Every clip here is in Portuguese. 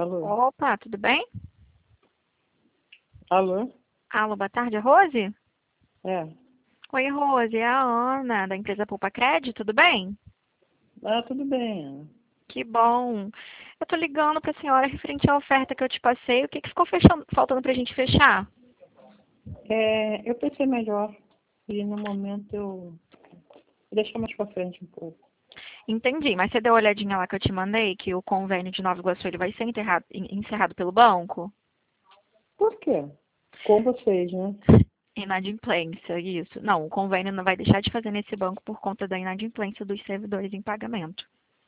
Alô? Opa, tudo bem? Alô? Alô, boa tarde, é Rose? É. Oi, Rose, é a Ana, da empresa Poupa Crédito, tudo bem? Ah, tudo bem. Que bom. Eu tô ligando pra senhora referente à oferta que eu te passei. O que ficou faltando pra gente fechar? Eu pensei melhor e no momento eu vou deixar mais pra frente um pouco. Entendi, mas você deu uma olhadinha lá que eu te mandei, que o convênio de Nova Iguaçu ele vai ser encerrado pelo banco? Por quê? Com vocês, né? Inadimplência, isso. Não, o convênio não vai deixar de fazer nesse banco por conta da inadimplência dos servidores em pagamento.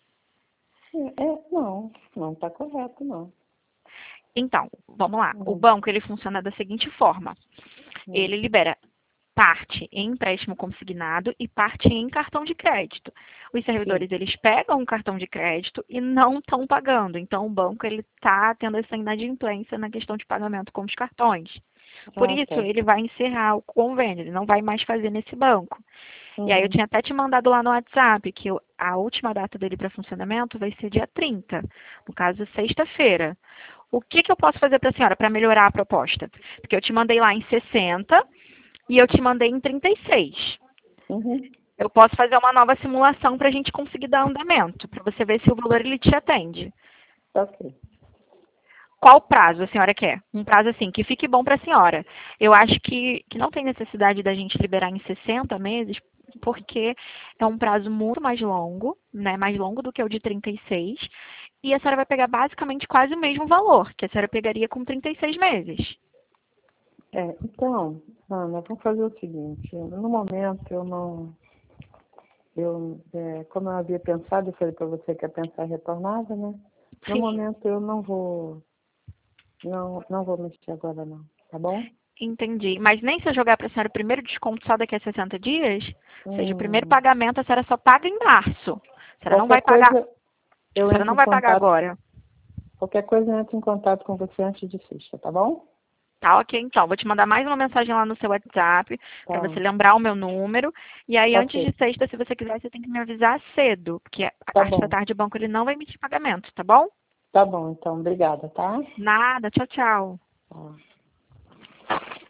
Não tá correto, não. Então, vamos lá. O Hum, banco ele funciona da seguinte forma: hum, ele libera parte em empréstimo consignado e parte em cartão de crédito. Os sim. servidores eles pegam o cartão de crédito e não estão pagando. Então, o banco ele está tendo essa inadimplência na questão de pagamento com os cartões. Por Ah, isso, tá. ele vai encerrar o convênio, ele não vai mais fazer nesse banco. E aí eu Uhum. tinha até te mandado lá no WhatsApp que a última data dele para funcionamento vai ser dia 30, no caso, sexta-feira. O que eu posso fazer para a senhora para melhorar a proposta? Porque eu te mandei lá em 60 e eu te mandei em 36. Uhum. Eu posso fazer uma nova simulação para a gente conseguir dar andamento, para você ver se o valor ele te atende. Tá ok. Qual prazo a senhora quer? Um prazo assim, que fique bom para a senhora. Eu acho que não tem necessidade da gente liberar em 60 meses, porque é um prazo muito mais longo, né? Mais longo do que o de 36. E a senhora vai pegar basicamente quase o mesmo valor que a senhora pegaria com 36 meses. Então, Ana, vamos fazer o seguinte. No momento eu não. Como eu havia pensado, eu falei para você que ia pensar retornada, né? No Sim, momento eu não vou mexer agora não, tá bom? entendi. Mas nem se eu jogar para a senhora o primeiro desconto só daqui a 60 dias? Ou seja, o primeiro Hum, pagamento a senhora só paga em março. A senhora não qualquer vai pagar, coisa a eu senhora entro não em vai pagar contato, agora. qualquer coisa eu entro em contato com você antes de sexta, tá bom? Tá, ok, então. Vou te mandar mais uma mensagem lá no seu WhatsApp, para Tá, você lembrar o meu número. E aí, ok, antes de sexta, se você quiser, você tem que me avisar cedo, porque a tá parte da bom. tarde o banco ele não vai emitir pagamento, tá bom? Tá bom, então, obrigada, tá? Nada, tchau, tchau. Tá.